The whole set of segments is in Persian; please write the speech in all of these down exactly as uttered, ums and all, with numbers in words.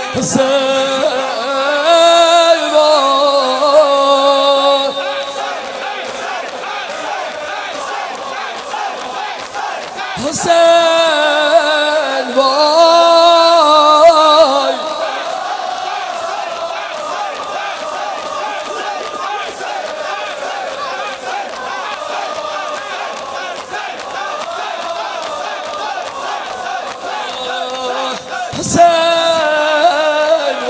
حسین حسین وای حسین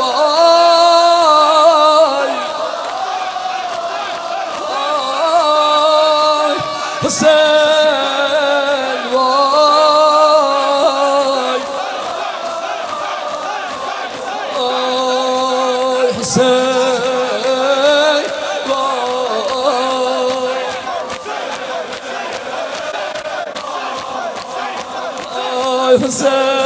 وای حسین وای حسین وای حسین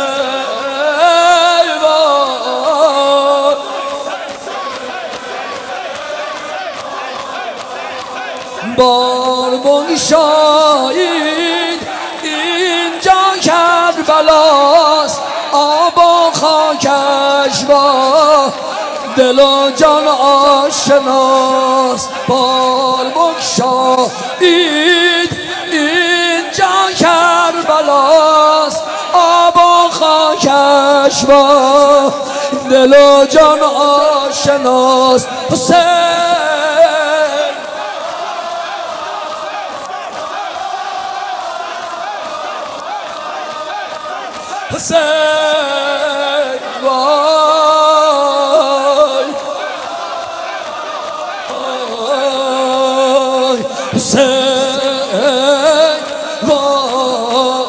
بار بگشایید اینجا کربلاست آب و خاکش با دل و جان آشناست بار بگشایید اینجا کربلاست آب و خاکش با دل و جان آشناست حسین حسین وای حسین وای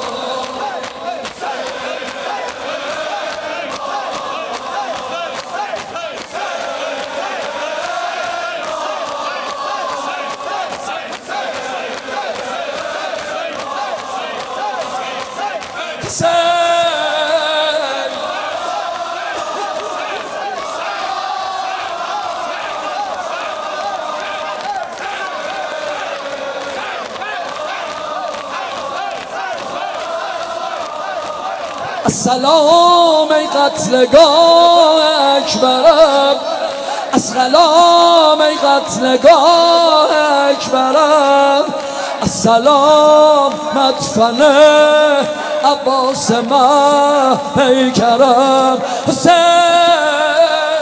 السلام ای قتلگاه اکبرم السلام ای قتلگاه اکبرم السلام مدفن عباس ما پیکرم حسین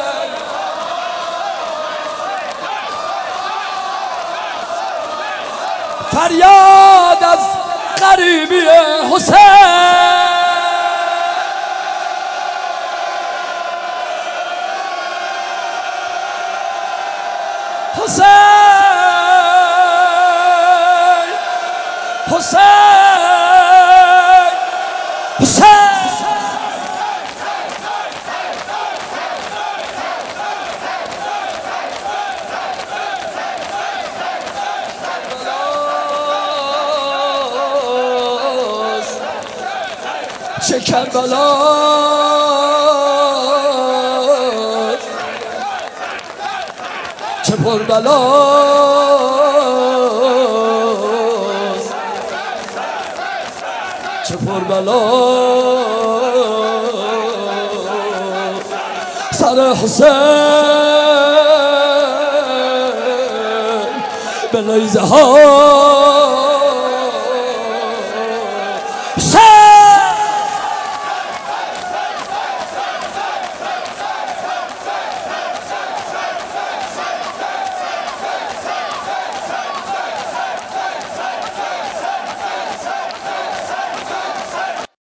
فریاد از غریبی حسین حسین حسین حسین چه کربلاست چه پربلاست چه پربلاست سر حسین به نیزه ها